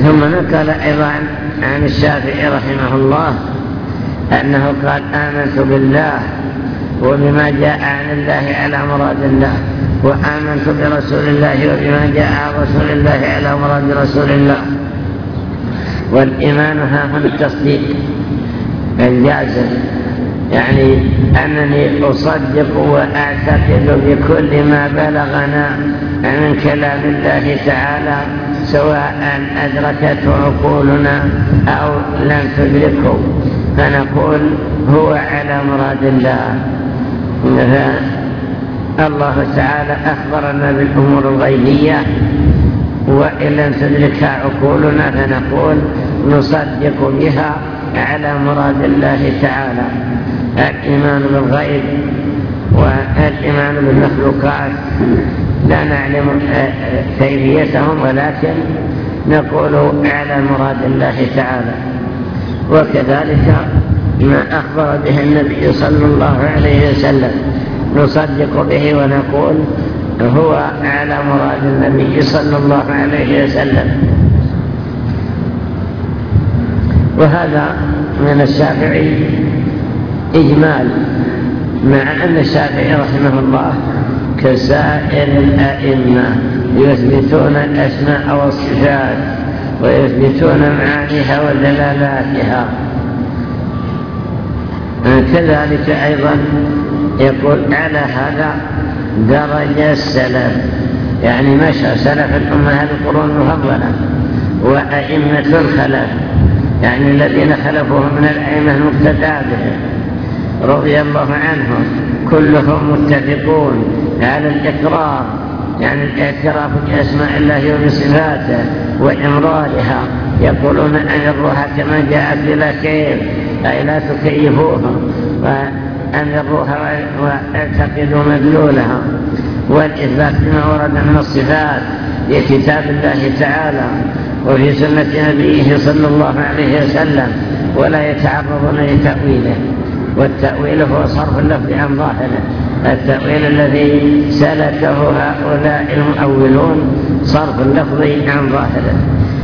ثم نقل أيضا عن الشافعي رحمه الله أنه قال آمنت بالله وبما جاء عن الله على مراد الله، وآمنت برسول الله وبما جاء عن رسول الله على مراد رسول الله. والإيمان ها هو التصديق الجازم، يعني أنني أصدق وأعتقد بكل ما بلغنا من كلام الله تعالى، سواء أدركته عقولنا أو لم تدركه، فنقول هو على مراد الله. الله تعالى أخبرنا بالأمور الغيبية، وإن لم تدركها عقولنا فنقول نصدق بها على مراد الله تعالى. الإيمان بالغيب والإيمان بالمخلوقات لا نعلم كيفيتهم، ولكن نقول على مراد الله تعالى. وكذلك ما أخبر به النبي صلى الله عليه وسلم نصدق به ونقول هو على مراد النبي صلى الله عليه وسلم. وهذا من الشافعي إجمال، مع أن الشافعي رحمه الله كسائر الأئمة يثبتون الأسماء والصفات ويثبتون معانيها ودلالاتها. كذلك أيضا يقول على هذا درج السلف، يعني مشى سلف الأمة هذه القرون المفضلة وأئمة الخلف، يعني الذين خلفوهم من الأئمة المقتدى بهم رضي الله عنهم، كلهم متفقون على الإقرار، يعني الاعتراف بأسماء الله وبصفاته وإمرارها. يقولون أمروها كما جاءت بلا كيف، أي لا تكيفوها، وأمروها واعتقدوا مدلولها. والإثبات بما ورد من الصفات في كتاب الله تعالى وفي سنة نبيه صلى الله عليه وسلم، ولا يتعرضون لتأويله. والتأويل هو صرف اللفظ عن ظاهره، التأويل الذي سلكه هؤلاء المؤولون صرف اللفظ عن ظاهره.